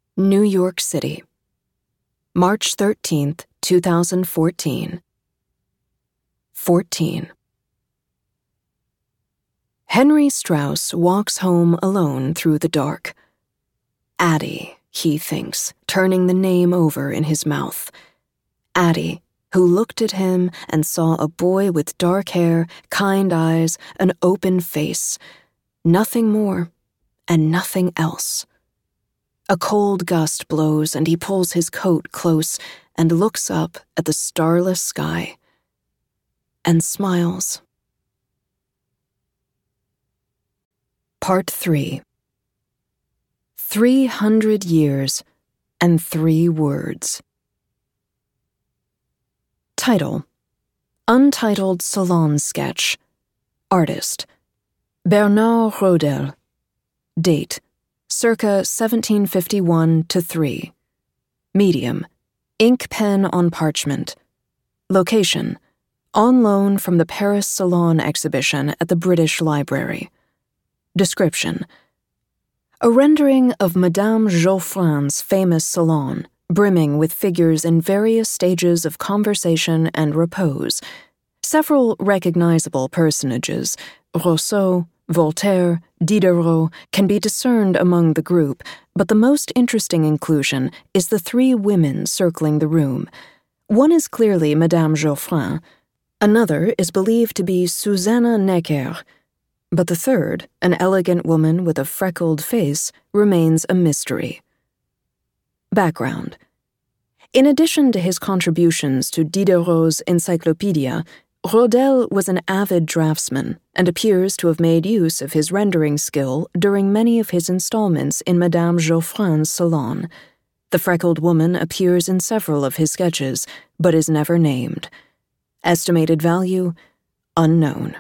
New York City, March 13th, 2014. 14. Henry Strauss walks home alone through the dark. Addie, he thinks, turning the name over in his mouth. Addie, who looked at him and saw a boy with dark hair, kind eyes, an open face. Nothing more, and nothing else. A cold gust blows and he pulls his coat close and looks up at the starless sky and smiles. Part 3. 300 years and 3 words. Title: Untitled Salon Sketch. Artist: Bernard Rodel. Date: circa 1751-3. Medium: ink pen on parchment. Location: on loan from the Paris Salon exhibition at the British Library. Description: a rendering of Madame Geoffrin's famous salon, brimming with figures in various stages of conversation and repose. Several recognizable personages, Rousseau, Voltaire, Diderot, can be discerned among the group, but the most interesting inclusion is the 3 women circling the room. One is clearly Madame Geoffrin, another is believed to be Susanna Necker, but the third, an elegant woman with a freckled face, remains a mystery. Background: in addition to his contributions to Diderot's Encyclopedia, Rodel was an avid draftsman and appears to have made use of his rendering skill during many of his installments in Madame Geoffrin's salon. The freckled woman appears in several of his sketches, but is never named. Estimated value: unknown.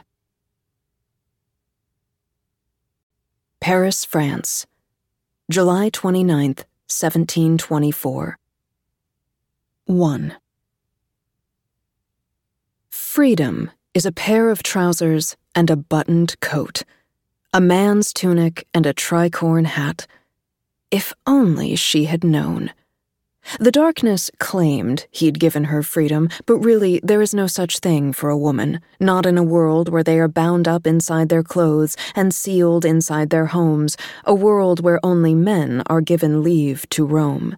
Paris, France, July 29th, 1724. 1. Freedom is a pair of trousers and a buttoned coat, a man's tunic and a tricorn hat. If only she had known. The darkness claimed he'd given her freedom, but really there is no such thing for a woman, not in a world where they are bound up inside their clothes and sealed inside their homes, a world where only men are given leave to roam.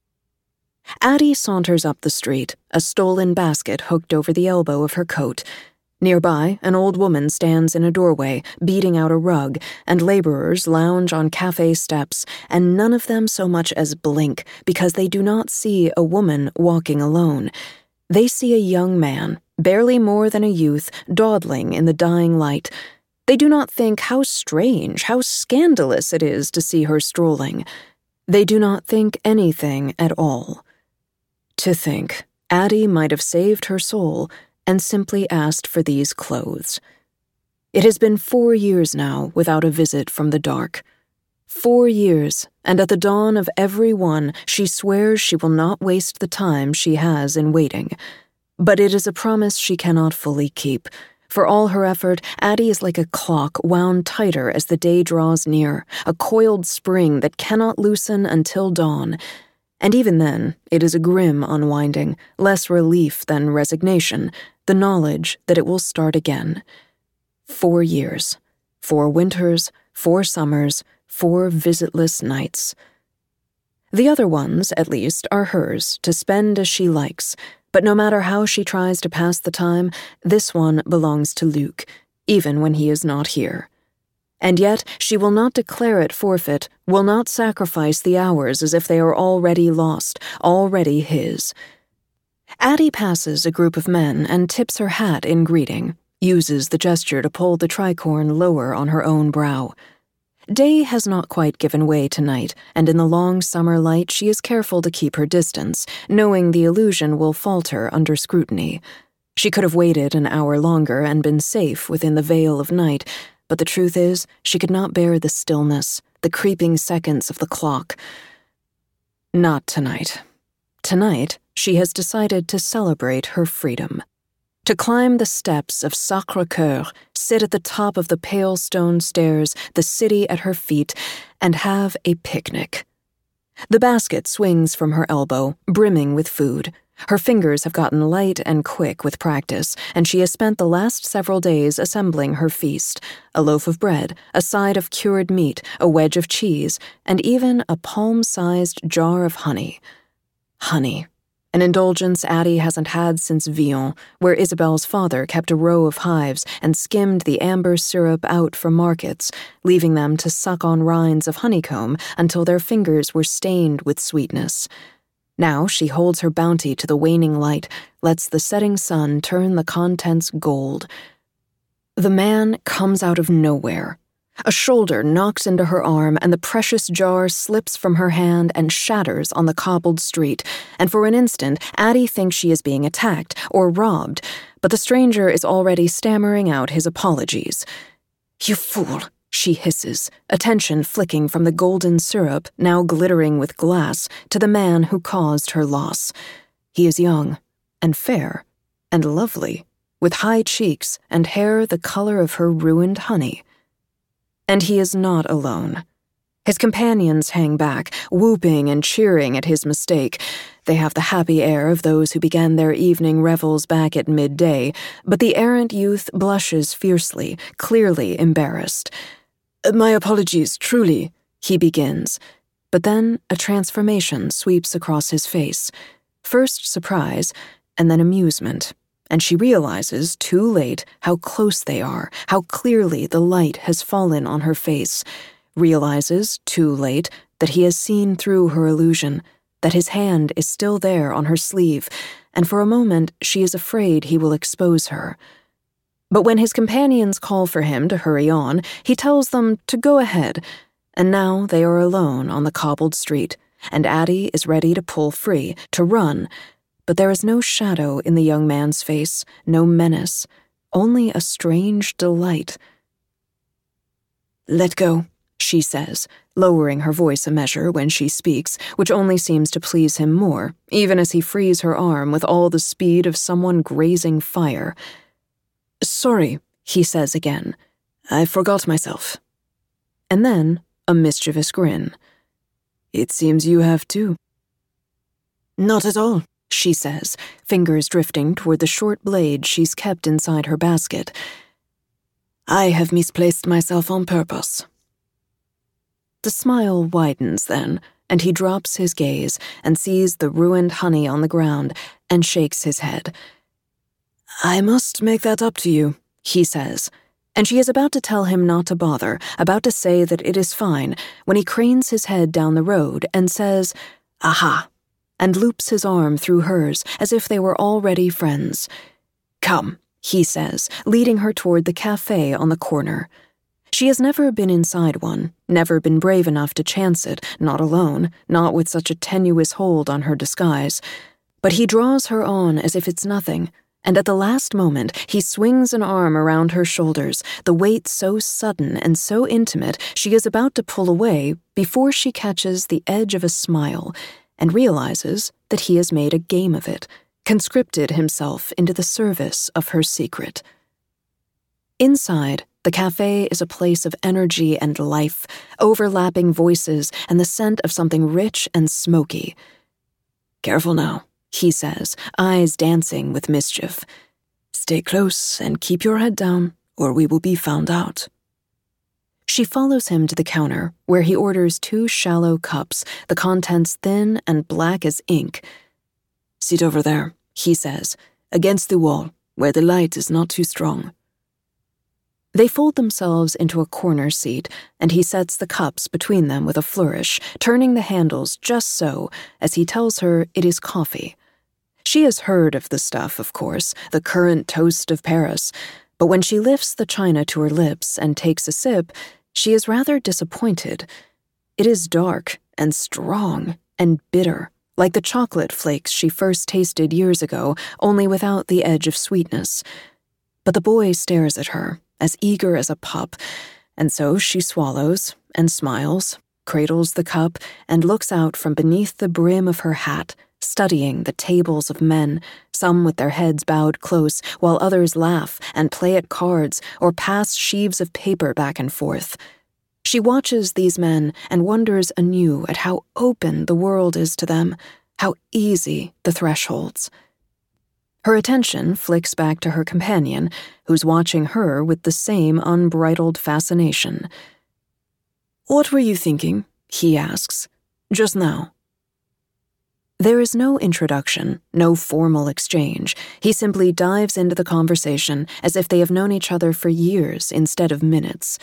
Addie saunters up the street, a stolen basket hooked over the elbow of her coat. Nearby, an old woman stands in a doorway, beating out a rug, and laborers lounge on cafe steps, and none of them so much as blink, because they do not see a woman walking alone. They see a young man, barely more than a youth, dawdling in the dying light. They do not think how strange, how scandalous it is to see her strolling. They do not think anything at all. To think, Addie might have saved her soul and simply asked for these clothes. It has been 4 years now without a visit from the dark. 4 years, and at the dawn of every one, she swears she will not waste the time she has in waiting. But it is a promise she cannot fully keep. For all her effort, Addie is like a clock wound tighter as the day draws near, a coiled spring that cannot loosen until dawn. And even then, it is a grim unwinding, less relief than resignation, the knowledge that it will start again. 4 years, 4 winters, 4 summers, 4 visitless nights. The other ones, at least, are hers, to spend as she likes, but no matter how she tries to pass the time, this one belongs to Luc, even when he is not here. And yet she will not declare it forfeit, will not sacrifice the hours as if they are already lost, already his. Addie passes a group of men and tips her hat in greeting, uses the gesture to pull the tricorn lower on her own brow. Day has not quite given way tonight, and in the long summer light she is careful to keep her distance, knowing the illusion will falter under scrutiny. She could have waited an hour longer and been safe within the veil of night, but the truth is, she could not bear the stillness, the creeping seconds of the clock. Not tonight. Tonight, she has decided to celebrate her freedom. To climb the steps of Sacré-Cœur, sit at the top of the pale stone stairs, the city at her feet, and have a picnic. The basket swings from her elbow, brimming with food. Her fingers have gotten light and quick with practice, and she has spent the last several days assembling her feast: a loaf of bread, a side of cured meat, a wedge of cheese, and even a palm-sized jar of honey. Honey. An indulgence Addie hasn't had since Villon, where Isabelle's father kept a row of hives and skimmed the amber syrup out for markets, leaving them to suck on rinds of honeycomb until their fingers were stained with sweetness. Now she holds her bounty to the waning light, lets the setting sun turn the contents gold. The man comes out of nowhere. A shoulder knocks into her arm, and the precious jar slips from her hand and shatters on the cobbled street, and for an instant Addie thinks she is being attacked or robbed, but the stranger is already stammering out his apologies. "You fool," she hisses, attention flicking from the golden syrup, now glittering with glass, to the man who caused her loss. He is young, and fair, and lovely, with high cheeks and hair the color of her ruined honey. And he is not alone. His companions hang back, whooping and cheering at his mistake. They have the happy air of those who began their evening revels back at midday, but the errant youth blushes fiercely, clearly embarrassed. "My apologies, truly," he begins, but then a transformation sweeps across his face. First surprise, and then amusement. And she realizes, too late, how close they are, how clearly the light has fallen on her face. Realizes, too late, that he has seen through her illusion, that his hand is still there on her sleeve, and for a moment she is afraid he will expose her. But when his companions call for him to hurry on, he tells them to go ahead, and now they are alone on the cobbled street, and Addie is ready to pull free, to run. But there is no shadow in the young man's face, no menace, only a strange delight. "Let go," she says, lowering her voice a measure when she speaks, which only seems to please him more, even as he frees her arm with all the speed of someone grazing fire. "Sorry," he says again. "I forgot myself." And then a mischievous grin. "It seems you have too." "Not at all," she says, fingers drifting toward the short blade she's kept inside her basket. "I have misplaced myself on purpose." The smile widens then, and he drops his gaze and sees the ruined honey on the ground and shakes his head. "I must make that up to you," he says, and she is about to tell him not to bother, about to say that it is fine, when he cranes his head down the road and says, "Aha," and loops his arm through hers as if they were already friends. "Come," he says, leading her toward the cafe on the corner. She has never been inside one, never been brave enough to chance it, not alone, not with such a tenuous hold on her disguise. But he draws her on as if it's nothing, and at the last moment he swings an arm around her shoulders, the weight so sudden and so intimate she is about to pull away before she catches the edge of a smile and realizes that he has made a game of it, conscripted himself into the service of her secret. Inside, the cafe is a place of energy and life, overlapping voices and the scent of something rich and smoky. "Careful now," he says, eyes dancing with mischief. "Stay close and keep your head down, or we will be found out." She follows him to the counter, where he orders 2 shallow cups, the contents thin and black as ink. "Sit over there," he says, "against the wall, where the light is not too strong." They fold themselves into a corner seat, and he sets the cups between them with a flourish, turning the handles just so, as he tells her it is coffee. She has heard of the stuff, of course, the current toast of Paris, but when she lifts the china to her lips and takes a sip, she is rather disappointed. It is dark and strong and bitter, like the chocolate flakes she first tasted years ago, only without the edge of sweetness. But the boy stares at her, as eager as a pup, and so she swallows and smiles, cradles the cup, and looks out from beneath the brim of her hat, studying the tables of men, some with their heads bowed close, while others laugh and play at cards or pass sheaves of paper back and forth. She watches these men and wonders anew at how open the world is to them, how easy the thresholds. Her attention flicks back to her companion, who's watching her with the same unbridled fascination. "What were you thinking?" he asks. "Just now." There is no introduction, no formal exchange. He simply dives into the conversation as if they have known each other for years instead of minutes.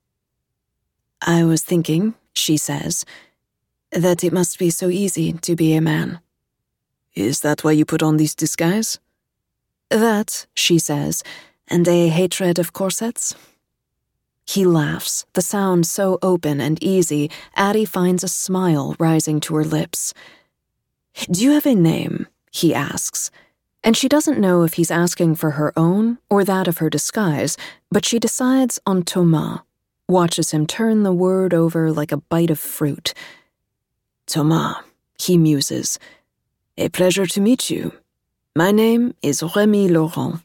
"I was thinking," she says, "that it must be so easy to be a man." "Is that why you put on this disguise?" "That," she says, "and a hatred of corsets." He laughs, the sound so open and easy, Addie finds a smile rising to her lips. "Do you have a name?" he asks. And she doesn't know if he's asking for her own or that of her disguise, but she decides on Thomas, watches him turn the word over like a bite of fruit. "Thomas," he muses. "A pleasure to meet you. My name is Remy Laurent."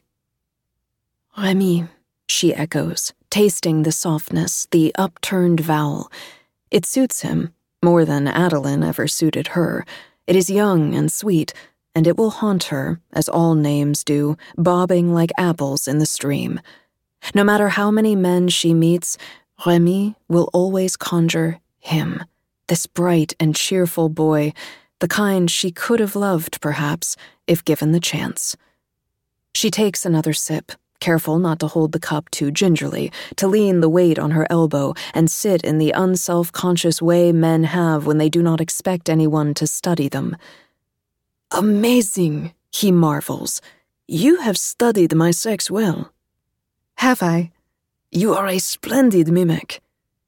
"Remy," she echoes, tasting the softness, the upturned vowel. It suits him, more than Adeline ever suited her. It is young and sweet, and it will haunt her, as all names do, bobbing like apples in the stream. No matter how many men she meets, Remy will always conjure him, this bright and cheerful boy, the kind she could have loved, perhaps, if given the chance. She takes another sip, careful not to hold the cup too gingerly, to lean the weight on her elbow and sit in the unself-conscious way men have when they do not expect anyone to study them. "Amazing," he marvels. "You have studied my sex well." "Have I?" "You are a splendid mimic."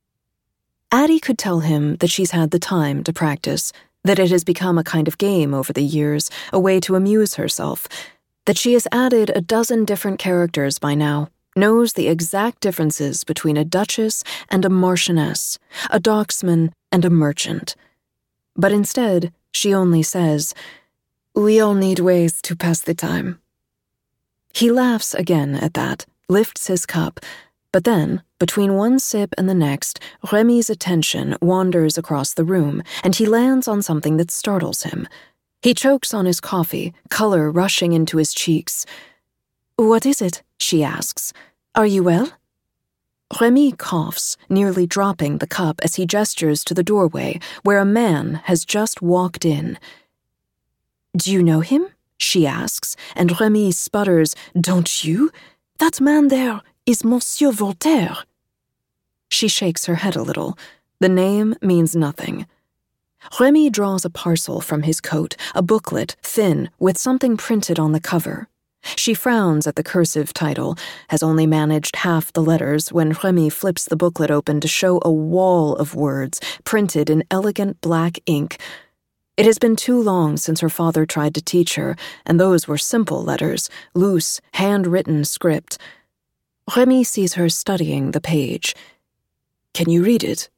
Addie could tell him that she's had the time to practice, that it has become a kind of game over the years, a way to amuse herself, that she has added a dozen different characters by now, knows the exact differences between a duchess and a marchioness, a docksman and a merchant. But instead, she only says, "We all need ways to pass the time." He laughs again at that, lifts his cup, but then, between one sip and the next, Remy's attention wanders across the room, and he lands on something that startles him. He chokes on his coffee, color rushing into his cheeks. "What is it?" she asks. "Are you well?" Remy coughs, nearly dropping the cup as he gestures to the doorway, where a man has just walked in. "Do you know him?" she asks, and Remy sputters, "Don't you? That man there is Monsieur Voltaire." She shakes her head a little. The name means nothing. Remy draws a parcel from his coat, a booklet, thin, with something printed on the cover. She frowns at the cursive title, has only managed half the letters when Remy flips the booklet open to show a wall of words printed in elegant black ink. It has been too long since her father tried to teach her, and those were simple letters, loose, handwritten script. Remy sees her studying the page. "Can you read it?"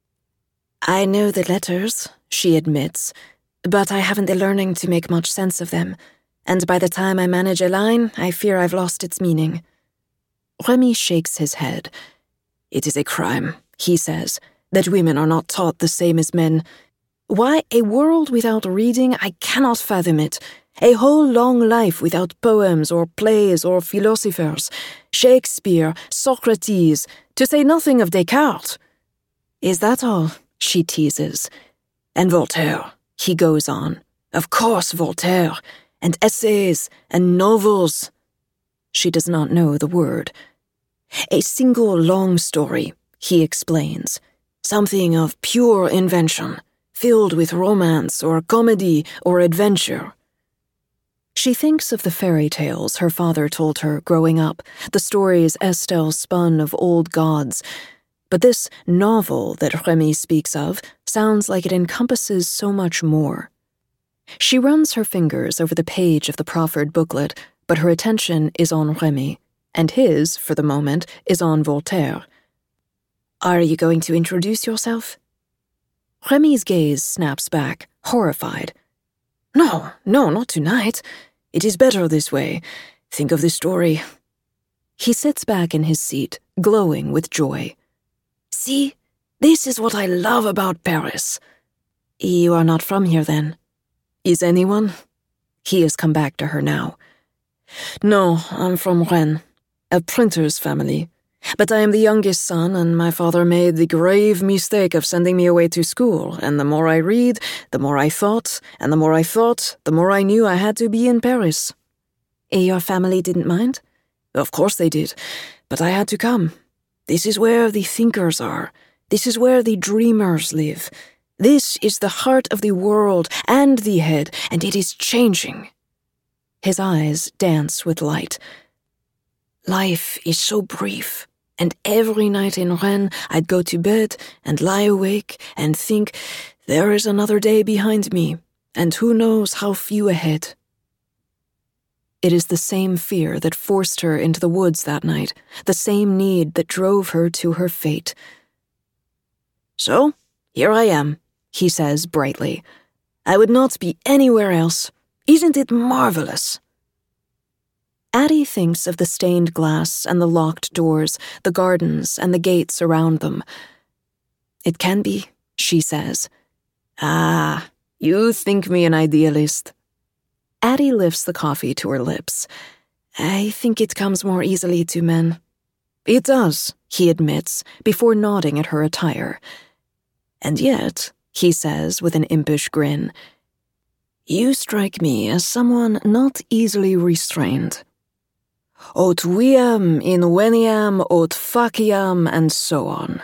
"I know the letters," she admits, "but I haven't the learning to make much sense of them, and by the time I manage a line, I fear I've lost its meaning." Remy shakes his head. "It is a crime," he says, "that women are not taught the same as men. Why, a world without reading, I cannot fathom it. A whole long life without poems or plays or philosophers. Shakespeare, Socrates, to say nothing of Descartes." "Is that all?" she teases. "And Voltaire," he goes on. "Of course, Voltaire. And essays and novels." She does not know the word. "A single long story," he explains. "Something of pure invention, filled with romance or comedy or adventure." She thinks of the fairy tales her father told her growing up, the stories Estelle spun of old gods. But this novel that Remy speaks of sounds like it encompasses so much more. She runs her fingers over the page of the proffered booklet, but her attention is on Remy, and his, for the moment, is on Voltaire. "Are you going to introduce yourself?" Remy's gaze snaps back, horrified. No, not tonight. It is better this way. Think of the story." He sits back in his seat, glowing with joy. "See? This is what I love about Paris. You are not from here, then? Is anyone? He has come back to her now. No, I'm from Rennes, a printer's family. But I am the youngest son, and my father made the grave mistake of sending me away to school, and the more I read, the more I thought, and the more I thought, the more I knew I had to be in Paris. Your family didn't mind? Of course they did, but I had to come. This is where the thinkers are. This is where the dreamers live. This is the heart of the world and the head, and it is changing. His eyes dance with light. Life is so brief, and every night in Rennes I'd go to bed and lie awake and think, there is another day behind me, and who knows how few ahead. It is the same fear that forced her into the woods that night, the same need that drove her to her fate. So, here I am, he says brightly. I would not be anywhere else. Isn't it marvelous? Addie thinks of the stained glass and the locked doors, the gardens and the gates around them. It can be, she says. Ah, you think me an idealist. Addie lifts the coffee to her lips. I think it comes more easily to men. It does, he admits, before nodding at her attire. And yet, he says with an impish grin, you strike me as someone not easily restrained. Aut viam inveniam aut faciam, and so on.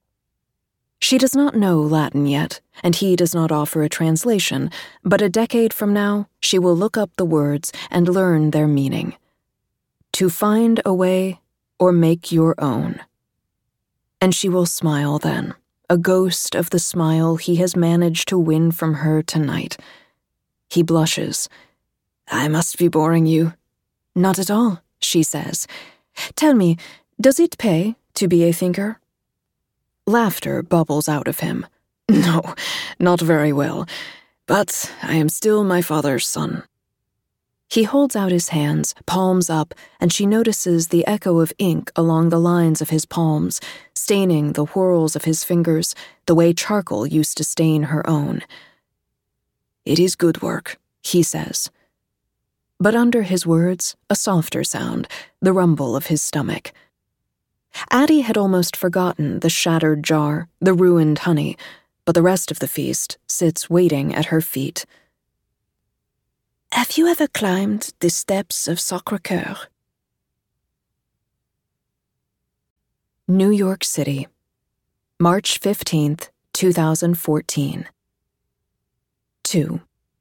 She does not know Latin yet, and he does not offer a translation, but a decade from now, she will look up the words and learn their meaning. To find a way or make your own. And she will smile then, a ghost of the smile he has managed to win from her tonight. He blushes. I must be boring you. Not at all, she says. Tell me, does it pay to be a thinker? Laughter bubbles out of him. No, not very well, but I am still my father's son. He holds out his hands, palms up, and she notices the echo of ink along the lines of his palms, staining the whorls of his fingers, the way charcoal used to stain her own. It is good work, he says. But under his words, a softer sound, the rumble of his stomach. Addie had almost forgotten the shattered jar, the ruined honey, but the rest of the feast sits waiting at her feet. Have you ever climbed the steps of Sacré-Cœur? New York City, March 15th, 2014. 2.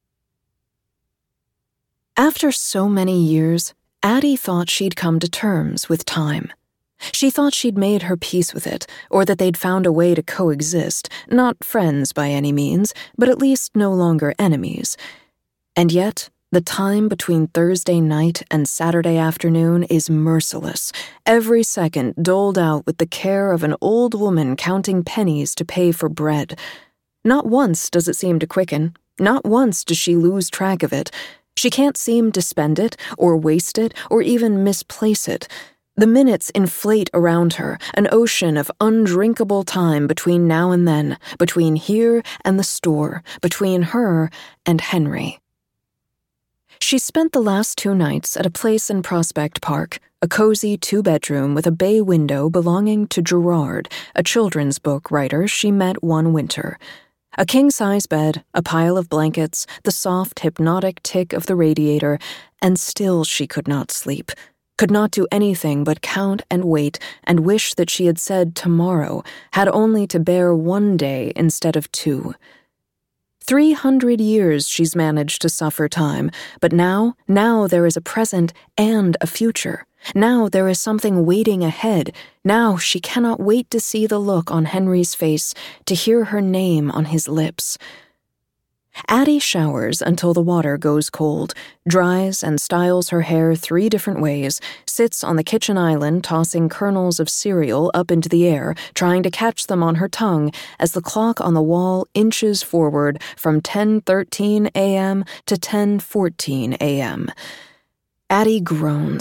After so many years, Addie thought she'd come to terms with time. She thought she'd made her peace with it, or that they'd found a way to coexist, not friends by any means, but at least no longer enemies. And yet, the time between Thursday night and Saturday afternoon is merciless, every second doled out with the care of an old woman counting pennies to pay for bread. Not once does it seem to quicken, not once does she lose track of it. She can't seem to spend it, or waste it, or even misplace it. The minutes inflate around her, an ocean of undrinkable time between now and then, between here and the store, between her and Henry. She spent the last 2 nights at a place in Prospect Park, a cozy 2-bedroom with a bay window belonging to Gerard, a children's book writer she met one winter. A king-size bed, a pile of blankets, the soft, hypnotic tick of the radiator, and still she could not sleep. Could not do anything but count and wait and wish that she had said tomorrow, had only to bear 1 day instead of 2. 300 years she's managed to suffer time, but now there is a present and a future. Now there is something waiting ahead. Now she cannot wait to see the look on Henry's face, to hear her name on his lips. Addie showers until the water goes cold, dries and styles her hair 3 different ways, sits on the kitchen island tossing kernels of cereal up into the air, trying to catch them on her tongue as the clock on the wall inches forward from 10:13 a.m. to 10:14 a.m. Addie groans.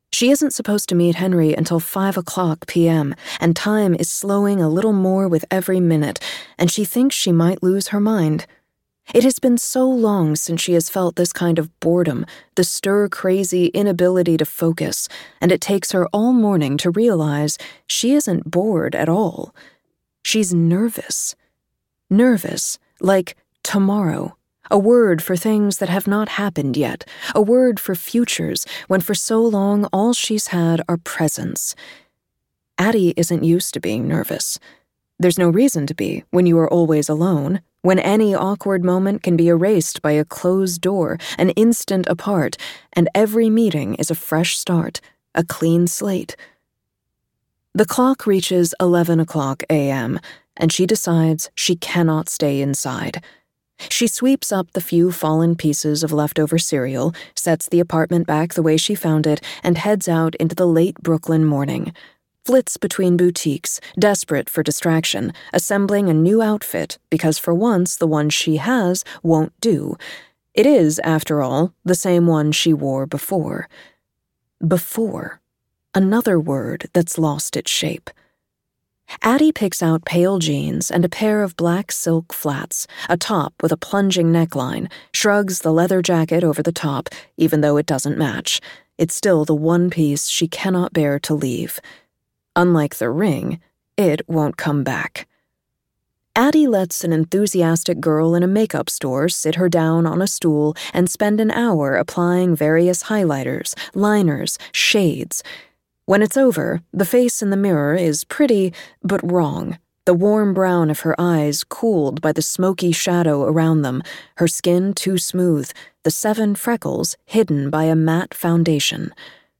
She isn't supposed to meet Henry until 5 p.m., and time is slowing a little more with every minute, and she thinks she might lose her mind. It has been so long since she has felt this kind of boredom, the stir-crazy inability to focus, and it takes her all morning to realize she isn't bored at all. She's nervous. Nervous, like tomorrow. A word for things that have not happened yet. A word for futures, when for so long all she's had are presents. Addie isn't used to being nervous. There's no reason to be when you are always alone, when any awkward moment can be erased by a closed door, an instant apart, and every meeting is a fresh start, a clean slate. The clock reaches 11 a.m., and she decides she cannot stay inside. She sweeps up the few fallen pieces of leftover cereal, sets the apartment back the way she found it, and heads out into the late Brooklyn morning. Flits between boutiques, desperate for distraction, assembling a new outfit because for once the one she has won't do. It is, after all, the same one she wore before. Before. Another word that's lost its shape. Addie picks out pale jeans and a pair of black silk flats, a top with a plunging neckline, shrugs the leather jacket over the top, even though it doesn't match. It's still the one piece she cannot bear to leave. Unlike the ring, it won't come back. Addie lets an enthusiastic girl in a makeup store sit her down on a stool and spend an hour applying various highlighters, liners, shades. When it's over, the face in the mirror is pretty, but wrong. The warm brown of her eyes cooled by the smoky shadow around them, her skin too smooth, the 7 freckles hidden by a matte foundation.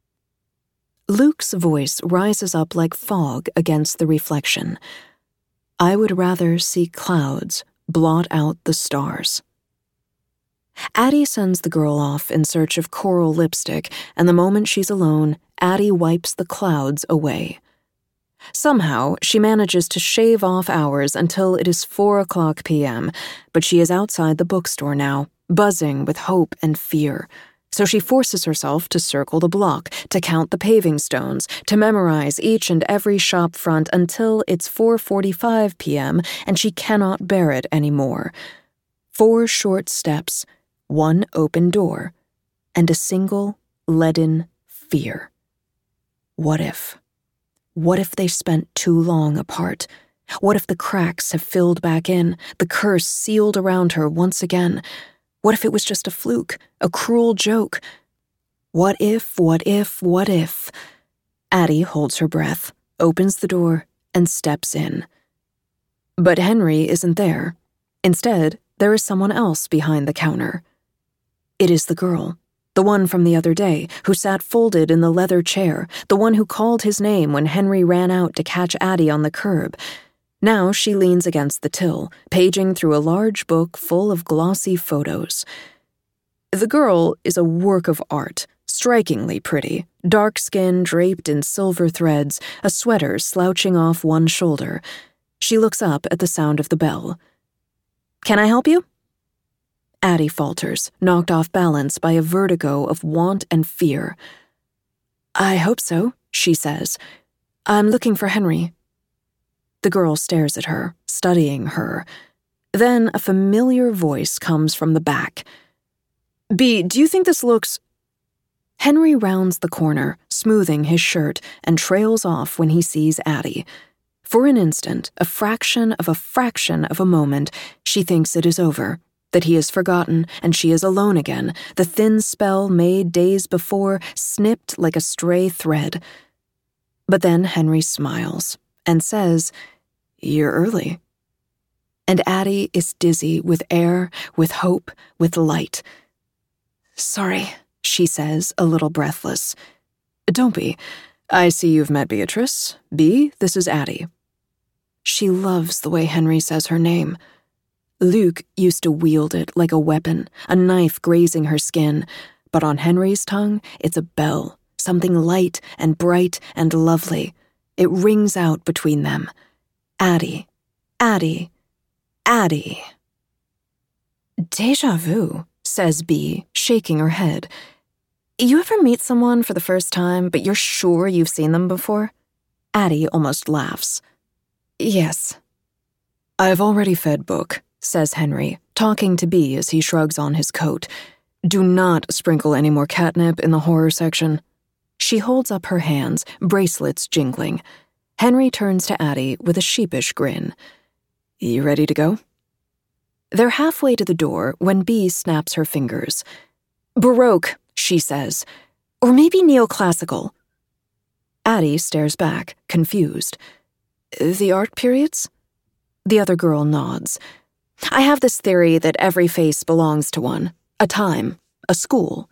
Luke's voice rises up like fog against the reflection. I would rather see clouds blot out the stars. Addie sends the girl off in search of coral lipstick, and the moment she's alone, Addie wipes the clouds away. Somehow, she manages to shave off hours until it is 4 p.m., but she is outside the bookstore now, buzzing with hope and fear. So she forces herself to circle the block, to count the paving stones, to memorize each and every shop front until it's 4:45 p.m. and she cannot bear it anymore. 4 short steps, 1 open door, and a single leaden fear. What if? What if they spent too long apart? What if the cracks have filled back in, the curse sealed around her once again? What if it was just a fluke, a cruel joke? What if, what if, what if? Addie holds her breath, opens the door, and steps in. But Henry isn't there. Instead, there is someone else behind the counter. It is the girl, the one from the other day, who sat folded in the leather chair, the one who called his name when Henry ran out to catch Addie on the curb. Now she leans against the till, paging through a large book full of glossy photos. The girl is a work of art, strikingly pretty, dark skin draped in silver threads, a sweater slouching off one shoulder. She looks up at the sound of the bell. Can I help you? Addie falters, knocked off balance by a vertigo of want and fear. I hope so, she says. I'm looking for Henry. The girl stares at her, studying her. Then a familiar voice comes from the back. B, do you think this looks... Henry rounds the corner, smoothing his shirt, and trails off when he sees Addie. For an instant, a fraction of a moment, she thinks it is over, that he is forgotten and she is alone again, the thin spell made days before snipped like a stray thread. But then Henry smiles and says, You're early. And Addie is dizzy with air, with hope, with light. Sorry, she says, a little breathless. Don't be. I see you've met Beatrice. B, this is Addie. She loves the way Henry says her name. Luke used to wield it like a weapon, a knife grazing her skin, but on Henry's tongue, it's a bell, something light and bright and lovely. It rings out between them. Addie, Addie, Addie. Déjà vu, says B, shaking her head. You ever meet someone for the first time, but you're sure you've seen them before? Addie almost laughs. Yes. I've already fed Book, says Henry, talking to Bee as he shrugs on his coat. Do not sprinkle any more catnip in the horror section. She holds up her hands, bracelets jingling. Henry turns to Addie with a sheepish grin. You ready to go? They're halfway to the door when Bee snaps her fingers. Baroque, she says. Or maybe neoclassical. Addie stares back, confused. The art periods? The other girl nods. I have this theory that every face belongs to one. A time. A school.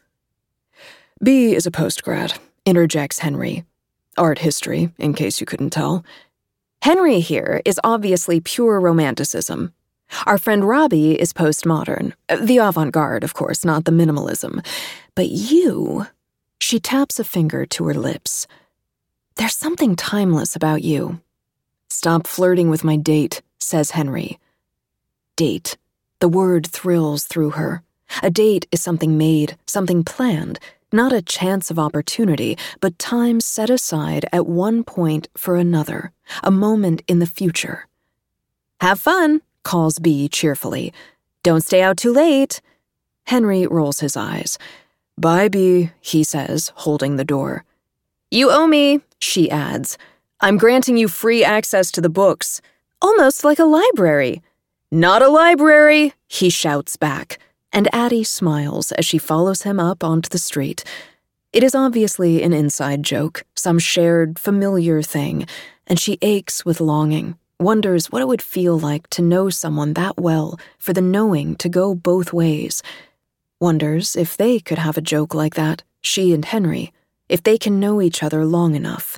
Bee is a postgrad, interjects Henry. Art history, in case you couldn't tell. Henry here is obviously pure romanticism. Our friend Robbie is postmodern. The avant-garde, of course, not the minimalism. But you... She taps a finger to her lips. There's something timeless about you. Stop flirting with my date, says Henry. Date. The word thrills through her. A date is something made, something planned, not a chance of opportunity, but time set aside at one point for another, a moment in the future. Have fun, calls Bee cheerfully. Don't stay out too late. Henry rolls his eyes. Bye, Bee, he says, holding the door. You owe me, she adds. I'm granting you free access to the books. Almost like a library. Not a library, he shouts back, and Addie smiles as she follows him up onto the street. It is obviously an inside joke, some shared, familiar thing, and she aches with longing, wonders what it would feel like to know someone that well, for the knowing to go both ways. Wonders if they could have a joke like that, she and Henry, if they can know each other long enough.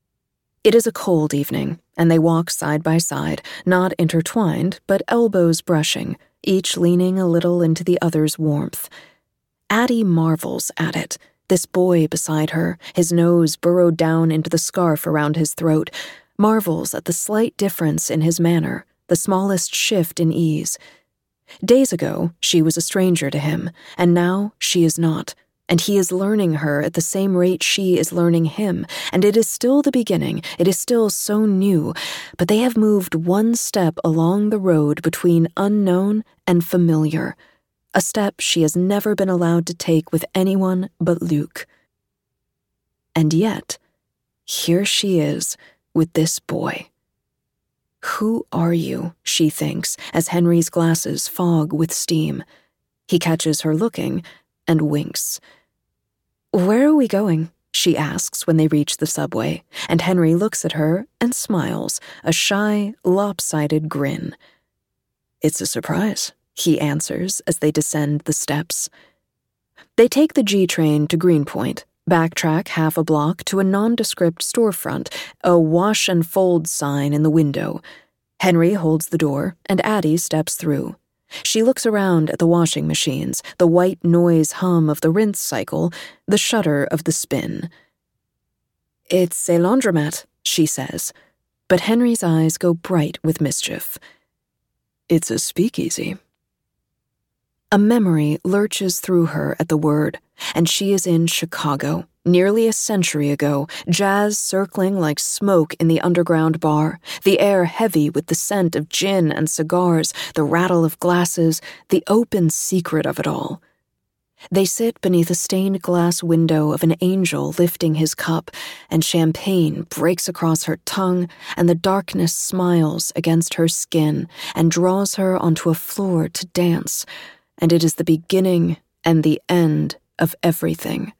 It is a cold evening, and they walk side by side, not intertwined, but elbows brushing, each leaning a little into the other's warmth. Addie marvels at it, this boy beside her, his nose burrowed down into the scarf around his throat, marvels at the slight difference in his manner, the smallest shift in ease. Days ago, she was a stranger to him, and now she is not. And he is learning her at the same rate she is learning him, and it is still the beginning, it is still so new, but they have moved one step along the road between unknown and familiar, a step she has never been allowed to take with anyone but Luke. And yet, here she is with this boy. Who are you, she thinks, as Henry's glasses fog with steam. He catches her looking and winks. Where are we going? She asks when they reach the subway, and Henry looks at her and smiles, a shy, lopsided grin. It's a surprise, he answers as they descend the steps. They take the G train to Greenpoint, backtrack half a block to a nondescript storefront, a wash and fold sign in the window. Henry holds the door, and Addie steps through. She looks around at the washing machines, the white noise hum of the rinse cycle, the shudder of the spin. It's a laundromat, she says, but Henry's eyes go bright with mischief. It's a speakeasy. A memory lurches through her at the word, and she is in Chicago, nearly a century ago, jazz circling like smoke in the underground bar, the air heavy with the scent of gin and cigars, the rattle of glasses, the open secret of it all. They sit beneath a stained glass window of an angel lifting his cup, and champagne breaks across her tongue, and the darkness smiles against her skin and draws her onto a floor to dance, and it is the beginning and the end of everything.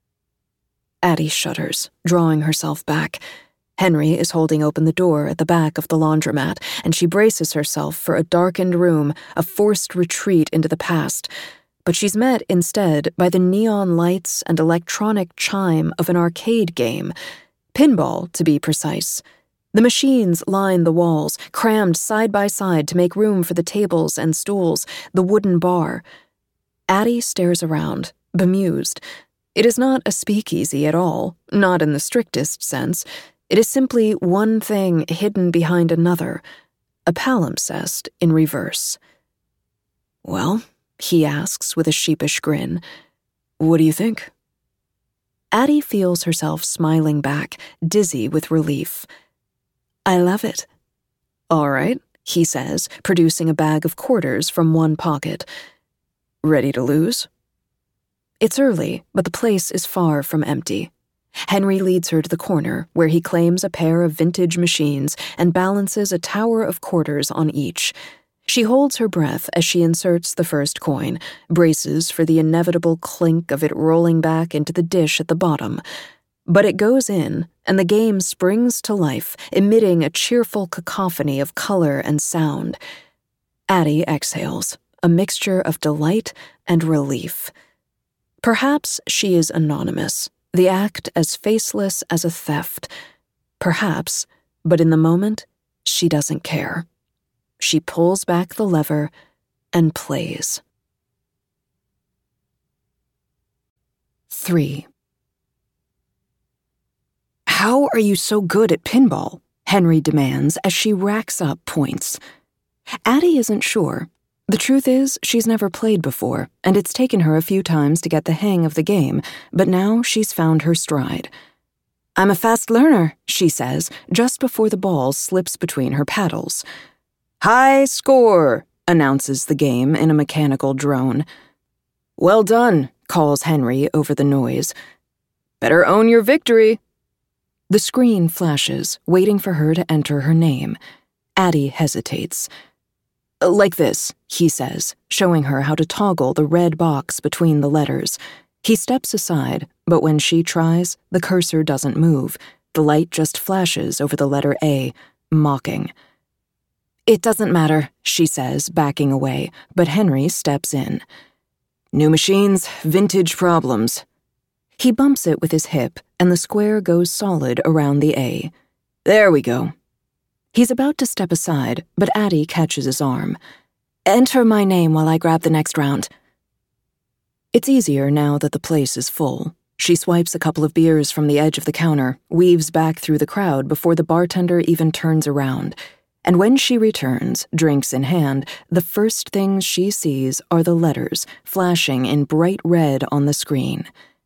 Addie shudders, drawing herself back. Henry is holding open the door at the back of the laundromat, and she braces herself for a darkened room, a forced retreat into the past. But she's met instead by the neon lights and electronic chime of an arcade game. Pinball, to be precise. The machines line the walls, crammed side by side to make room for the tables and stools, the wooden bar. Addie stares around, bemused. It is not a speakeasy at all, not in the strictest sense. It is simply one thing hidden behind another, a palimpsest in reverse. Well, he asks with a sheepish grin, what do you think? Addie feels herself smiling back, dizzy with relief. I love it. All right, he says, producing a bag of quarters from one pocket. Ready to lose? It's early, but the place is far from empty. Henry leads her to the corner, where he claims a pair of vintage machines and balances a tower of quarters on each. She holds her breath as she inserts the first coin, braces for the inevitable clink of it rolling back into the dish at the bottom. But it goes in, and the game springs to life, emitting a cheerful cacophony of color and sound. Addie exhales, a mixture of delight and relief. Perhaps she is anonymous, the act as faceless as a theft. Perhaps, but in the moment, she doesn't care. She pulls back the lever and plays. 3. How are you so good at pinball? Henry demands as she racks up points. Addie isn't sure. The truth is, she's never played before, and it's taken her a few times to get the hang of the game, but now she's found her stride. I'm a fast learner, she says, just before the ball slips between her paddles. High score, announces the game in a mechanical drone. Well done, calls Henry over the noise. Better own your victory. The screen flashes, waiting for her to enter her name. Addie hesitates. Like this, he says, showing her how to toggle the red box between the letters. He steps aside, but when she tries, the cursor doesn't move. The light just flashes over the letter A, mocking. It doesn't matter, she says, backing away, but Henry steps in. New machines, vintage problems. He bumps it with his hip, and the square goes solid around the A. There we go. He's about to step aside, but Addie catches his arm. Enter my name while I grab the next round. It's easier now that the place is full. She swipes a couple of beers from the edge of the counter, weaves back through the crowd before the bartender even turns around. And when she returns, drinks in hand, the first things she sees are the letters flashing in bright red on the screen.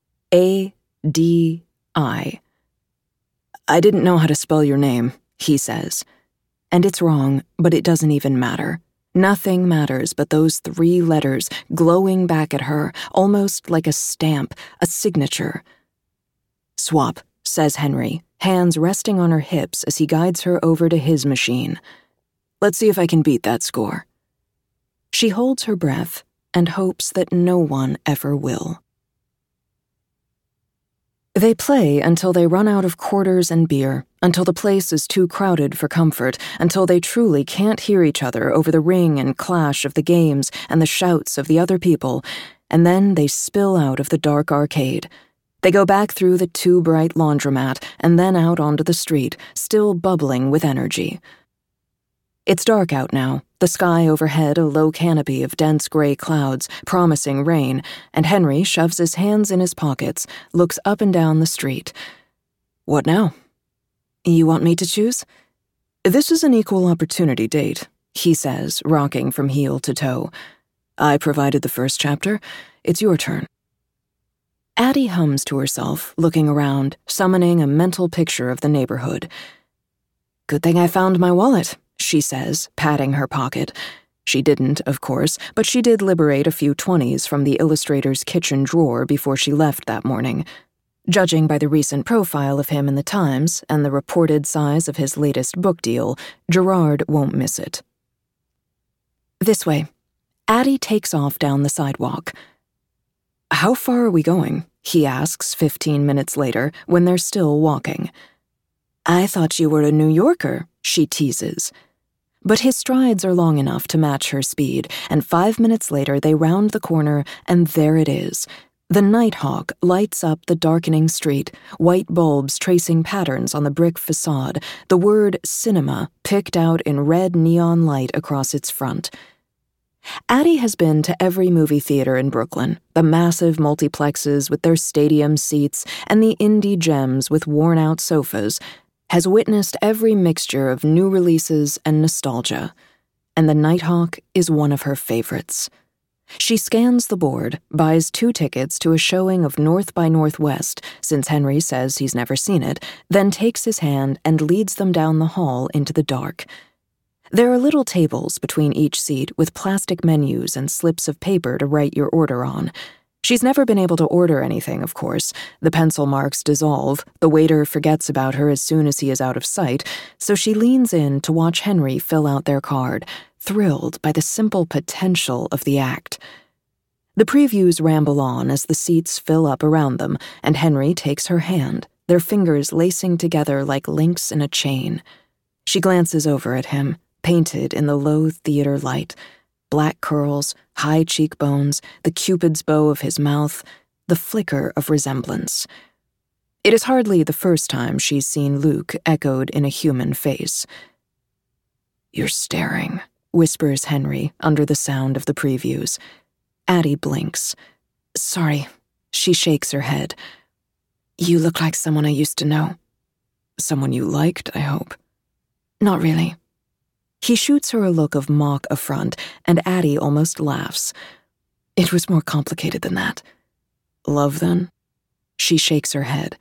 A-D-I. I didn't know how to spell your name, he says. And it's wrong, but it doesn't even matter. Nothing matters but those 3 letters glowing back at her, almost like a stamp, a signature. Swap, says Henry, hands resting on her hips as he guides her over to his machine. Let's see if I can beat that score. She holds her breath and hopes that no one ever will. They play until they run out of quarters and beer, until the place is too crowded for comfort, until they truly can't hear each other over the ring and clash of the games and the shouts of the other people, and then they spill out of the dark arcade. They go back through the too bright laundromat and then out onto the street, still bubbling with energy. It's dark out now, the sky overhead a low canopy of dense gray clouds, promising rain, and Henry shoves his hands in his pockets, looks up and down the street. What now? You want me to choose? This is an equal opportunity date, he says, rocking from heel to toe. I provided the first chapter. It's your turn. Addie hums to herself, looking around, summoning a mental picture of the neighborhood. Good thing I found my wallet, she says, patting her pocket. She didn't, of course, but she did liberate a few 20s from the illustrator's kitchen drawer before she left that morning. Judging by the recent profile of him in the Times and the reported size of his latest book deal, Gerard won't miss it. This way. Addie takes off down the sidewalk. How far are we going? He asks 15 minutes later when they're still walking. I thought you were a New Yorker, she teases. But his strides are long enough to match her speed, and 5 minutes later they round the corner, and there it is. The Nighthawk lights up the darkening street, white bulbs tracing patterns on the brick facade, the word cinema picked out in red neon light across its front. Addie has been to every movie theater in Brooklyn, the massive multiplexes with their stadium seats and the indie gems with worn-out sofas, has witnessed every mixture of new releases and nostalgia, and the Nighthawk is one of her favorites. She scans the board, buys 2 tickets to a showing of North by Northwest, since Henry says he's never seen it, then takes his hand and leads them down the hall into the dark. There are little tables between each seat with plastic menus and slips of paper to write your order on. She's never been able to order anything, of course. The pencil marks dissolve, the waiter forgets about her as soon as he is out of sight, so she leans in to watch Henry fill out their card, thrilled by the simple potential of the act. The previews ramble on as the seats fill up around them, and Henry takes her hand, their fingers lacing together like links in a chain. She glances over at him, painted in the low theater light. Black curls, high cheekbones, the Cupid's bow of his mouth, the flicker of resemblance. It is hardly the first time she's seen Luke echoed in a human face. "You're staring," whispers Henry under the sound of the previews. Addie blinks. "Sorry." She shakes her head. "You look like someone I used to know." "Someone you liked, I hope." "Not really." He shoots her a look of mock affront, and Addie almost laughs. "It was more complicated than that." "Love, then?" She shakes her head.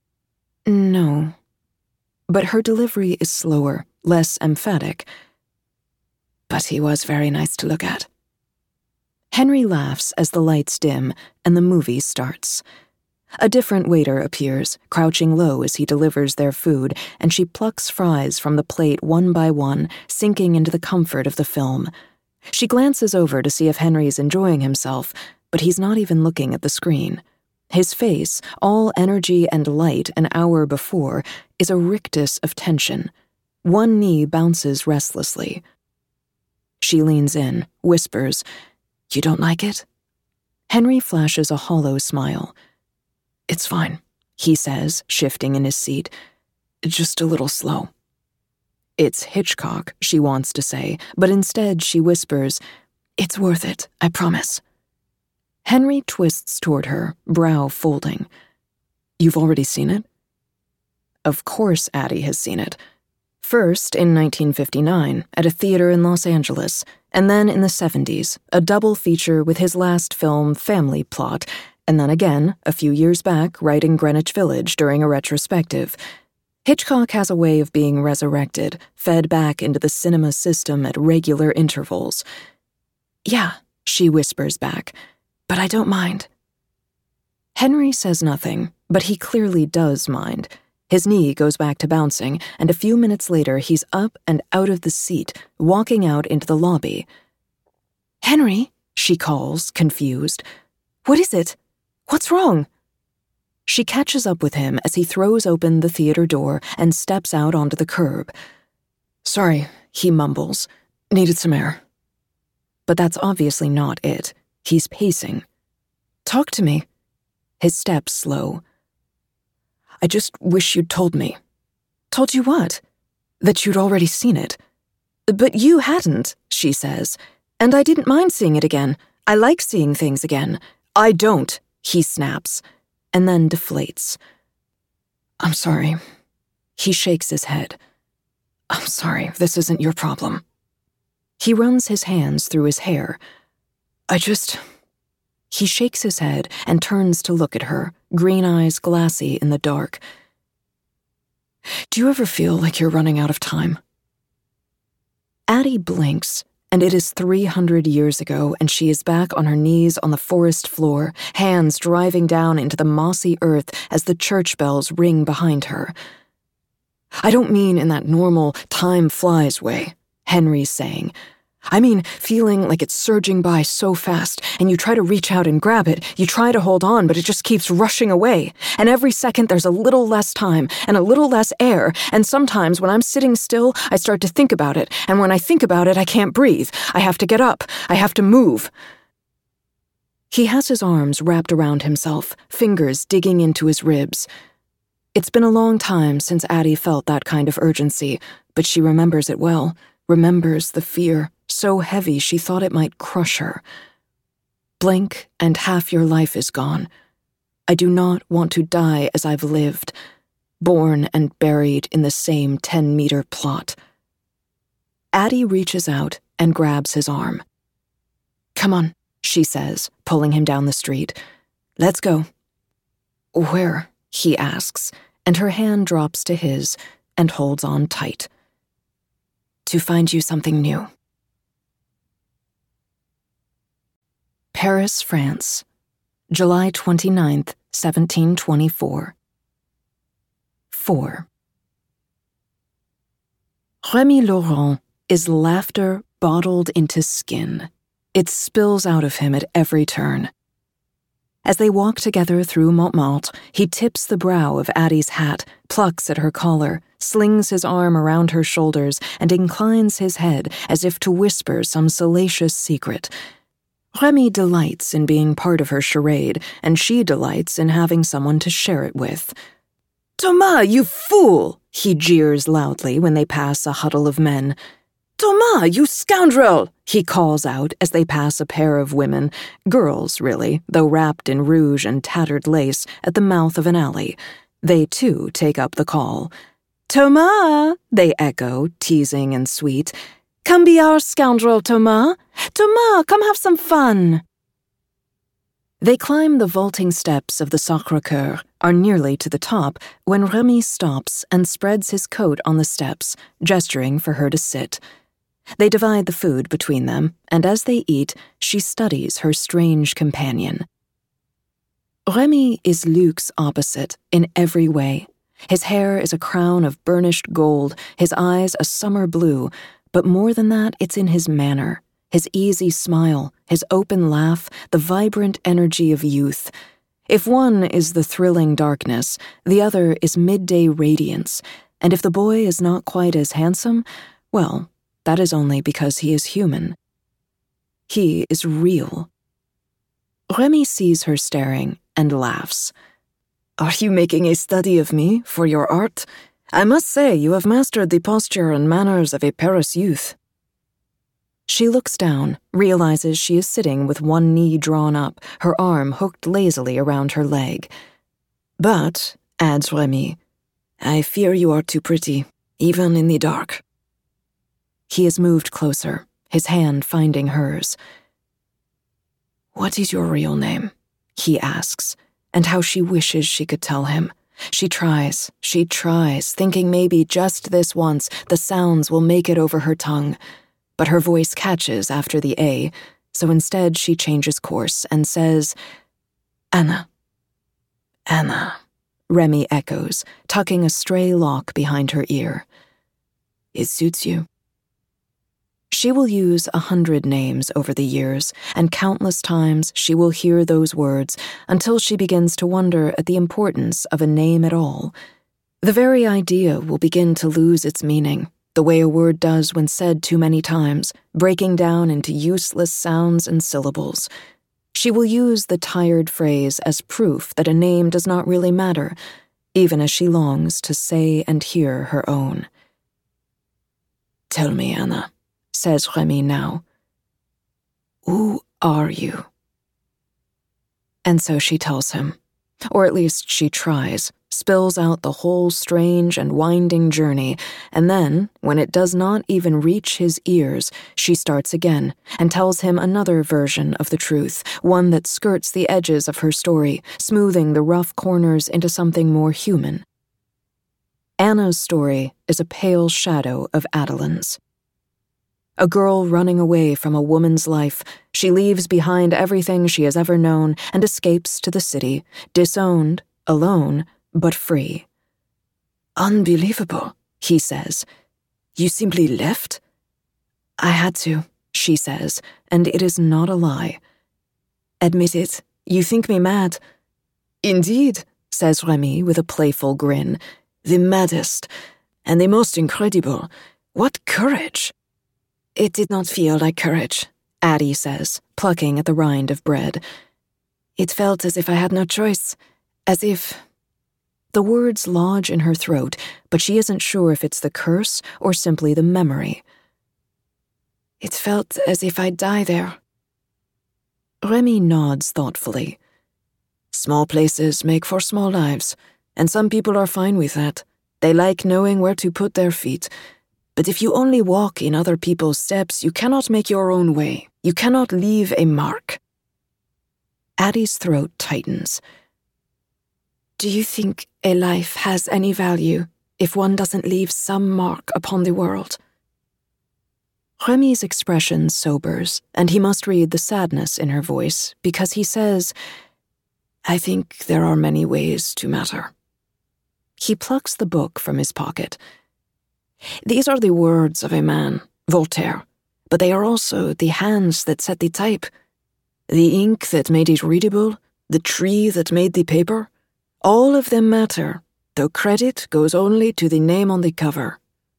"No." But her delivery is slower, less emphatic. "But he was very nice to look at." Henry laughs as the lights dim and the movie starts. A different waiter appears, crouching low as he delivers their food, and she plucks fries from the plate one by one, sinking into the comfort of the film. She glances over to see if Henry's enjoying himself, but he's not even looking at the screen. His face, all energy and light an hour before, is a rictus of tension. One knee bounces restlessly. She leans in, whispers, "You don't like it?" Henry flashes a hollow smile. "It's fine," he says, shifting in his seat. "Just a little slow." It's Hitchcock, she wants to say, but instead she whispers, "It's worth it, I promise." Henry twists toward her, brow folding. "You've already seen it?" Of course Addie has seen it. First in 1959, at a theater in Los Angeles, and then in the 70s, a double feature with his last film, Family Plot, and then again, a few years back, writing Greenwich Village during a retrospective. Hitchcock has a way of being resurrected, fed back into the cinema system at regular intervals. "Yeah," she whispers back, "but I don't mind." Henry says nothing, but he clearly does mind. His knee goes back to bouncing, and a few minutes later he's up and out of the seat, walking out into the lobby. "Henry," she calls, confused. "What is it? What's wrong?" She catches up with him as he throws open the theater door and steps out onto the curb. "Sorry," he mumbles. "Needed some air." But that's obviously not it. He's pacing. "Talk to me." His steps slow. "I just wish you'd told me." "Told you what?" "That you'd already seen it." "But you hadn't," she says. "And I didn't mind seeing it again. I like seeing things again." "I don't," he snaps, and then deflates. "I'm sorry." He shakes his head. "I'm sorry, this isn't your problem." He runs his hands through his hair. He shakes his head and turns to look at her, green eyes glassy in the dark. "Do you ever feel like you're running out of time?" Addie blinks, and it is 300 years ago, and she is back on her knees on the forest floor, hands driving down into the mossy earth as the church bells ring behind her. "I don't mean in that normal time flies way," Henry's saying. "I mean feeling like it's surging by so fast, and you try to reach out and grab it, you try to hold on, but it just keeps rushing away, and every second there's a little less time, and a little less air, and sometimes when I'm sitting still, I start to think about it, and when I think about it, I can't breathe. I have to get up. I have to move." He has his arms wrapped around himself, fingers digging into his ribs. It's been a long time since Addie felt that kind of urgency, but she remembers it well, remembers the fear, so heavy she thought it might crush her. Blink, and half your life is gone. I do not want to die as I've lived, born and buried in the same 10-meter plot. Addie reaches out and grabs his arm. "Come on," she says, pulling him down the street. Let's go. Where? He asks, and her hand drops to his and holds on tight. To find you something new. Paris, France, July 29th, 1724. 4. Rémi Laurent is laughter bottled into skin. It spills out of him at every turn. As they walk together through Montmartre, he tips the brow of Addie's hat, plucks at her collar, slings his arm around her shoulders, and inclines his head as if to whisper some salacious secret. Rémi delights in being part of her charade, and she delights in having someone to share it with. "Thomas, you fool!" he jeers loudly when they pass a huddle of men. "Thomas, you scoundrel!" he calls out as they pass a pair of women, girls really, though wrapped in rouge and tattered lace, at the mouth of an alley. They too take up the call. "Thomas," they echo, teasing and sweet. "Come be our scoundrel, Thomas. Thomas, come have some fun." They climb the vaulting steps of the Sacré-Cœur, are nearly to the top, when Rémi stops and spreads his coat on the steps, gesturing for her to sit. They divide the food between them, and as they eat, she studies her strange companion. Rémi is Luc's opposite in every way. His hair is a crown of burnished gold, his eyes a summer blue, but more than that, it's in his manner, his easy smile, his open laugh, the vibrant energy of youth. If one is the thrilling darkness, the other is midday radiance, and if the boy is not quite as handsome, well, that is only because he is human. He is real. Rémi sees her staring and laughs. "Are you making a study of me for your art? I must say you have mastered the posture and manners of a Paris youth." She looks down, realizes she is sitting with one knee drawn up, her arm hooked lazily around her leg. "But," adds Rémi, "I fear you are too pretty, even in the dark." He has moved closer, his hand finding hers. "What is your real name?" he asks, and how she wishes she could tell him. She tries, thinking maybe just this once the sounds will make it over her tongue. But her voice catches after the A, so instead she changes course and says, "Anna." "Anna," Rémi echoes, tucking a stray lock behind her ear. "It suits you." She will use 100 names over the years, and countless times she will hear those words until she begins to wonder at the importance of a name at all. The very idea will begin to lose its meaning, the way a word does when said too many times, breaking down into useless sounds and syllables. She will use the tired phrase as proof that a name does not really matter, even as she longs to say and hear her own. "Tell me, Anna," says Rémi now. "Who are you?" And so she tells him, or at least she tries, spills out the whole strange and winding journey, and then, when it does not even reach his ears, she starts again and tells him another version of the truth, one that skirts the edges of her story, smoothing the rough corners into something more human. Anna's story is a pale shadow of Adeline's. A girl running away from a woman's life, she leaves behind everything she has ever known and escapes to the city, disowned, alone, but free. "Unbelievable," he says. "You simply left?" "I had to," she says, and it is not a lie. "Admit it, you think me mad." "Indeed," says Rémi with a playful grin. "The maddest, and the most incredible. What courage!" "It did not feel like courage," Addie says, plucking at the rind of bread. "It felt as if I had no choice, as if—" The words lodge in her throat, but she isn't sure if it's the curse or simply the memory. "It felt as if I'd die there." Rémi nods thoughtfully. "Small places make for small lives, and some people are fine with that. They like knowing where to put their feet. But if you only walk in other people's steps, you cannot make your own way. You cannot leave a mark." Addie's throat tightens. Do you think a life has any value if one doesn't leave some mark upon the world? Remy's expression sobers, and he must read the sadness in her voice, because he says, I think there are many ways to matter. He plucks the book from his pocket. These are the words of a man, Voltaire, but they are also the hands that set the type, the ink that made it readable, the tree that made the paper. All of them matter, though credit goes only to the name on the cover.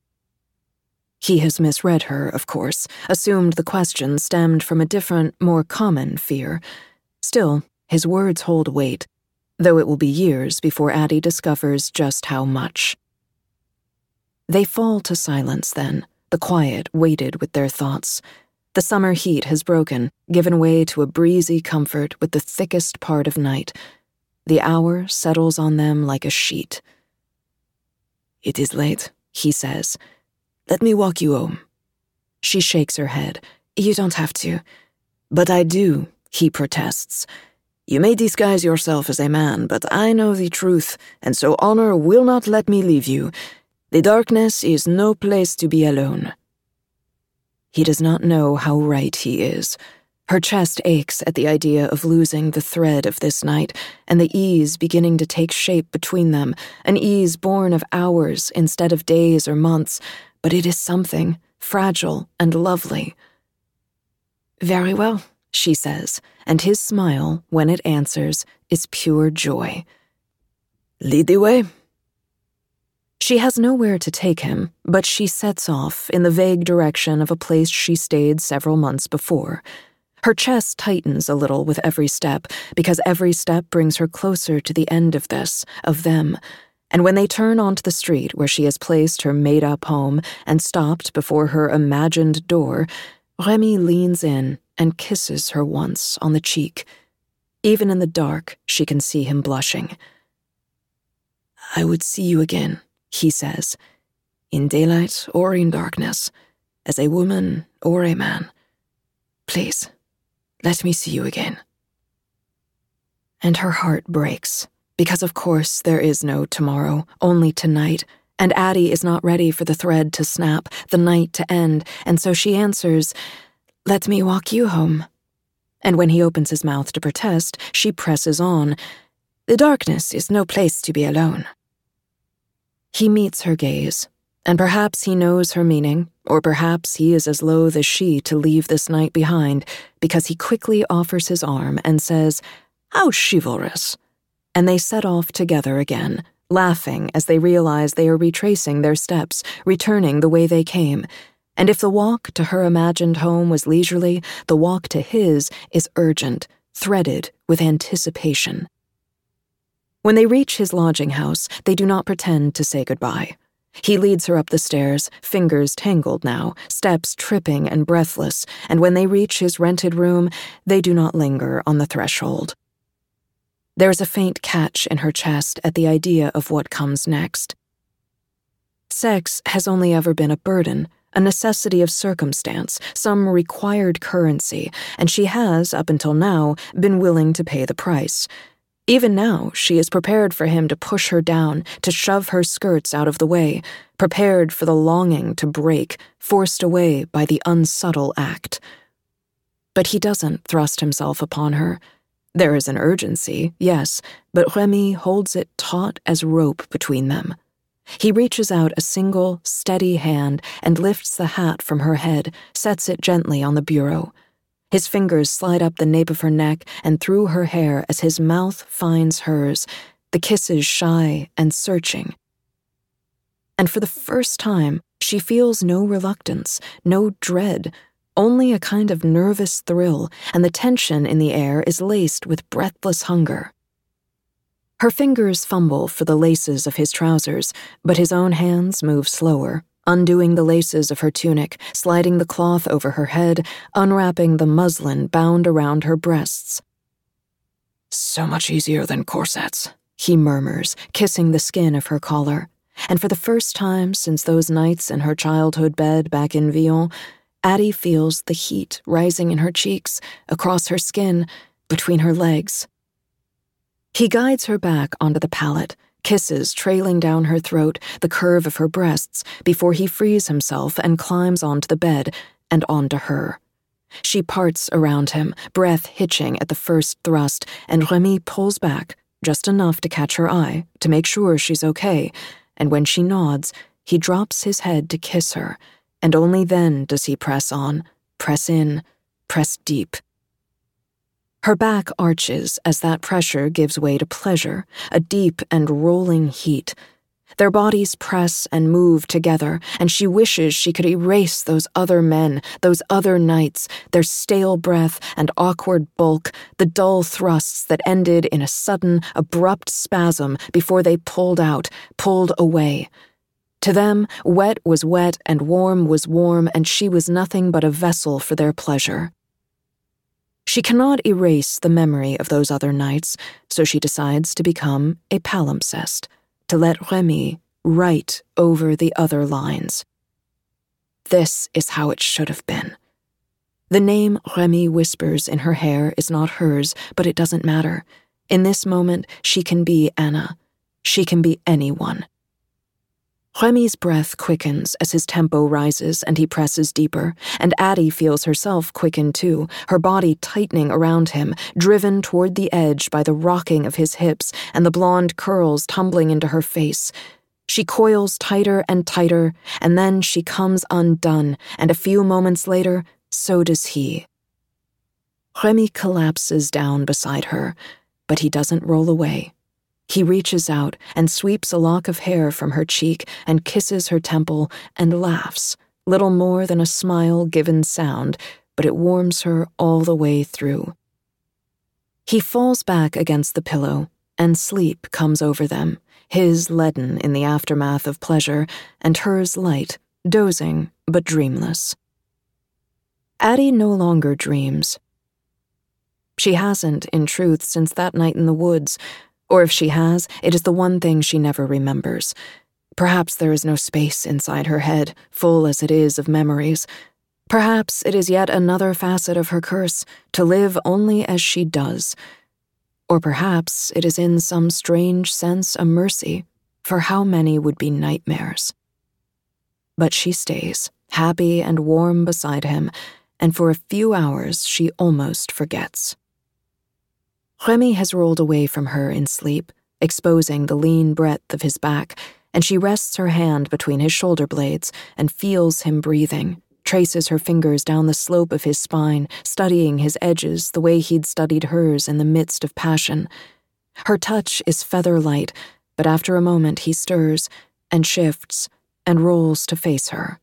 He has misread her, of course, assumed the question stemmed from a different, more common fear. Still, his words hold weight, though it will be years before Addie discovers just how much. They fall to silence then, the quiet weighted with their thoughts. The summer heat has broken, given way to a breezy comfort with the thickest part of night. The hour settles on them like a sheet. It is late, he says. Let me walk you home. She shakes her head. You don't have to. But I do, he protests. You may disguise yourself as a man, but I know the truth, and so honor will not let me leave you. The darkness is no place to be alone. He does not know how right he is. Her chest aches at the idea of losing the thread of this night, and the ease beginning to take shape between them, an ease born of hours instead of days or months, but it is something, fragile and lovely. Very well, she says, and his smile, when it answers, is pure joy. Lead the way. She has nowhere to take him, but she sets off in the vague direction of a place she stayed several months before. Her chest tightens a little with every step, because every step brings her closer to the end of this, of them. And when they turn onto the street where she has placed her made-up home and stopped before her imagined door, Remy leans in and kisses her once on the cheek. Even in the dark, she can see him blushing. I would see you again, he says, in daylight or in darkness, as a woman or a man. Please, let me see you again. And her heart breaks, because of course there is no tomorrow, only tonight, and Addie is not ready for the thread to snap, the night to end, and so she answers, Let me walk you home. And when he opens his mouth to protest, she presses on, The darkness is no place to be alone. He meets her gaze, and perhaps he knows her meaning, or perhaps he is as loath as she to leave this night behind, because he quickly offers his arm and says, How chivalrous! And they set off together again, laughing as they realize they are retracing their steps, returning the way they came. And if the walk to her imagined home was leisurely, the walk to his is urgent, threaded with anticipation. When they reach his lodging house, they do not pretend to say goodbye. He leads her up the stairs, fingers tangled now, steps tripping and breathless, and when they reach his rented room, they do not linger on the threshold. There is a faint catch in her chest at the idea of what comes next. Sex has only ever been a burden, a necessity of circumstance, some required currency, and she has, up until now, been willing to pay the price. Even now, she is prepared for him to push her down, to shove her skirts out of the way, prepared for the longing to break, forced away by the unsubtle act. But he doesn't thrust himself upon her. There is an urgency, yes, but Remy holds it taut as rope between them. He reaches out a single, steady hand and lifts the hat from her head, sets it gently on the bureau. His fingers slide up the nape of her neck and through her hair as his mouth finds hers, the kisses shy and searching. And for the first time, she feels no reluctance, no dread, only a kind of nervous thrill, and the tension in the air is laced with breathless hunger. Her fingers fumble for the laces of his trousers, but his own hands move slower, undoing the laces of her tunic, sliding the cloth over her head, unwrapping the muslin bound around her breasts. So much easier than corsets, he murmurs, kissing the skin of her collar. And for the first time since those nights in her childhood bed back in Villon, Addie feels the heat rising in her cheeks, across her skin, between her legs. He guides her back onto the pallet, kisses trailing down her throat, the curve of her breasts, before he frees himself and climbs onto the bed and onto her. She parts around him, breath hitching at the first thrust, and Remy pulls back, just enough to catch her eye, to make sure she's okay, and when she nods, he drops his head to kiss her, and only then does he press on, press in, press deep. Her back arches as that pressure gives way to pleasure, a deep and rolling heat. Their bodies press and move together, and she wishes she could erase those other men, those other nights, their stale breath and awkward bulk, the dull thrusts that ended in a sudden, abrupt spasm before they pulled out, pulled away. To them, wet was wet and warm was warm, and she was nothing but a vessel for their pleasure. She cannot erase the memory of those other nights, so she decides to become a palimpsest, to let Remy write over the other lines. This is how it should have been. The name Remy whispers in her hair is not hers, but it doesn't matter. In this moment, she can be Anna. She can be anyone. Remy's breath quickens as his tempo rises and he presses deeper, and Addie feels herself quicken too, her body tightening around him, driven toward the edge by the rocking of his hips and the blonde curls tumbling into her face. She coils tighter and tighter, and then she comes undone, and a few moments later, so does he. Remy collapses down beside her, but he doesn't roll away. He reaches out and sweeps a lock of hair from her cheek and kisses her temple and laughs, little more than a smile-given sound, but it warms her all the way through. He falls back against the pillow, and sleep comes over them, his leaden in the aftermath of pleasure, and hers light, dozing but dreamless. Addie no longer dreams. She hasn't, in truth, since that night in the woods. Or if she has, it is the one thing she never remembers. Perhaps there is no space inside her head, full as it is of memories. Perhaps it is yet another facet of her curse, to live only as she does. Or perhaps it is in some strange sense a mercy, for how many would be nightmares? But she stays, happy and warm beside him, and for a few hours she almost forgets. Remy has rolled away from her in sleep, exposing the lean breadth of his back, and she rests her hand between his shoulder blades and feels him breathing, traces her fingers down the slope of his spine, studying his edges the way he'd studied hers in the midst of passion. Her touch is feather-light, but after a moment he stirs and shifts and rolls to face her.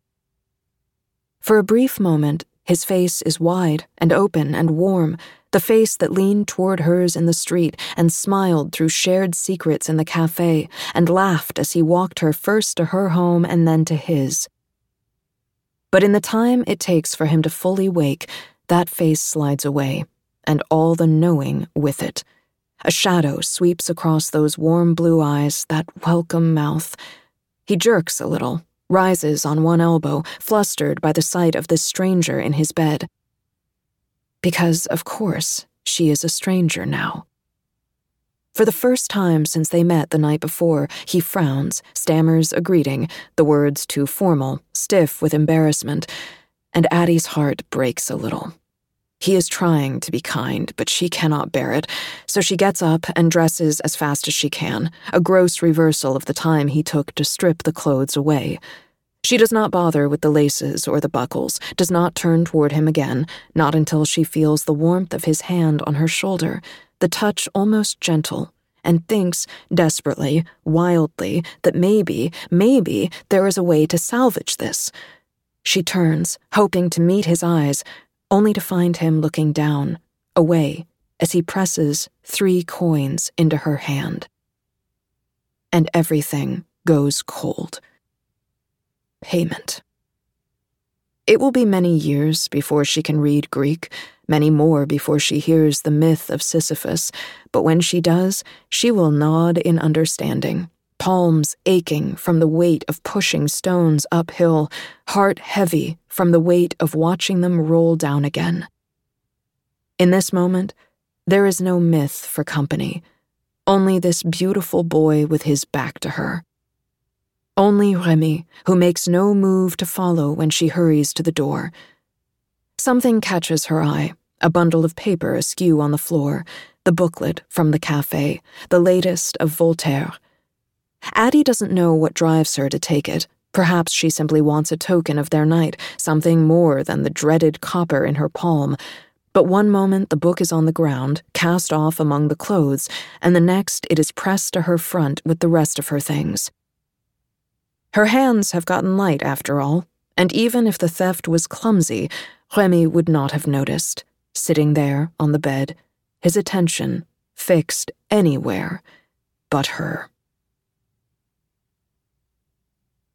For a brief moment, his face is wide and open and warm, the face that leaned toward hers in the street and smiled through shared secrets in the cafe and laughed as he walked her first to her home and then to his. But in the time it takes for him to fully wake, that face slides away, and all the knowing with it. A shadow sweeps across those warm blue eyes, that welcome mouth. He jerks a little, rises on one elbow, flustered by the sight of this stranger in his bed. Because, of course, she is a stranger now. For the first time since they met the night before, he frowns, stammers a greeting, the words too formal, stiff with embarrassment, and Addie's heart breaks a little. He is trying to be kind, but she cannot bear it, so she gets up and dresses as fast as she can, a gross reversal of the time he took to strip the clothes away. She does not bother with the laces or the buckles, does not turn toward him again, not until she feels the warmth of his hand on her shoulder, the touch almost gentle, and thinks, desperately, wildly, that maybe there is a way to salvage this. She turns, hoping to meet his eyes, only to find him looking down, away, as he presses 3 coins into her hand. And everything goes cold. Payment. It will be many years before she can read Greek, many more before she hears the myth of Sisyphus, but when she does, she will nod in understanding, palms aching from the weight of pushing stones uphill, heart heavy from the weight of watching them roll down again. In this moment, There is no myth for company, only this beautiful boy with his back to her. Only Remy, who makes no move to follow when she hurries to the door. Something catches her eye, a bundle of paper askew on the floor, the booklet from the cafe, the latest of Voltaire. Addie doesn't know what drives her to take it. Perhaps she simply wants a token of their night, something more than the dreaded copper in her palm. But one moment the book is on the ground, cast off among the clothes, and the next it is pressed to her front with the rest of her things. Her hands have gotten light after all, and even if the theft was clumsy, Remy would not have noticed, sitting there on the bed, his attention fixed anywhere but her.